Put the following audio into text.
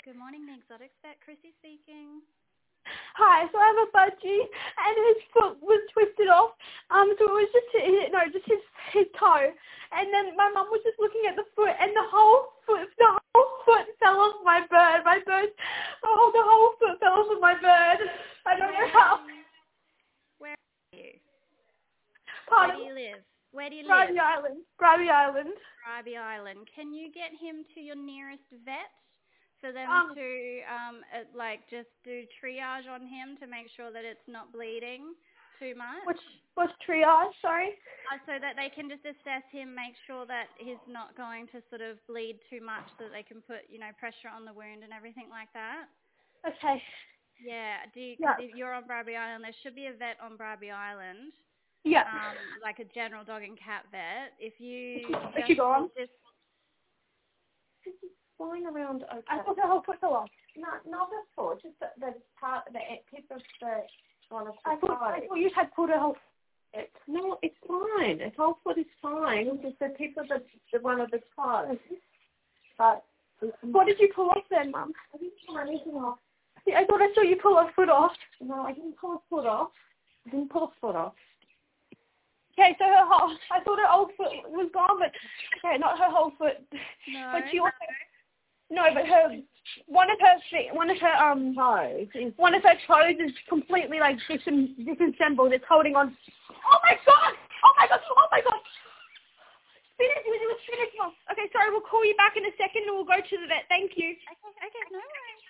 Good morning, the Exotics Vet. Chrissy speaking. Hi, so I have a budgie and his foot was twisted off. So it was just his toe. And then my mum was just looking at the foot and the whole foot fell off my bird. The whole foot fell off of my bird. I don't know how. Where are you? Pardon? Where do you live? Bribie Island. Bribie Island. Bribie Island. Can you get him to your nearest vet for them to just do triage on him to make sure that it's not bleeding too much? What's triage? Sorry. So that they can just assess him, make sure that he's not going to sort of bleed too much, so that they can put pressure on the wound and everything like that. Okay. Yeah. If you're on Bribie Island, there should be a vet on Bribie Island. Yeah. Like a general dog and cat vet. If you go on. Flying around. Okay. I thought the whole foot fell off. Not the foot, just the tip of the one of the I thought you had pulled a whole foot. No, it's fine. The whole foot is fine. It's just the tip of the one of the toes. But what did you pull off then, Mum? I didn't pull anything off. Yeah, I thought I saw you pull a foot off. No, I didn't pull a foot off. Okay, so I thought her old foot was gone, but okay, not her whole foot. No. But she also, but one of her toes is completely like disassembled. It's holding on. Oh my god! Spinach, Mom. Okay, sorry, we'll call you back in a second and we'll go to the vet. Thank you. Okay, no worries.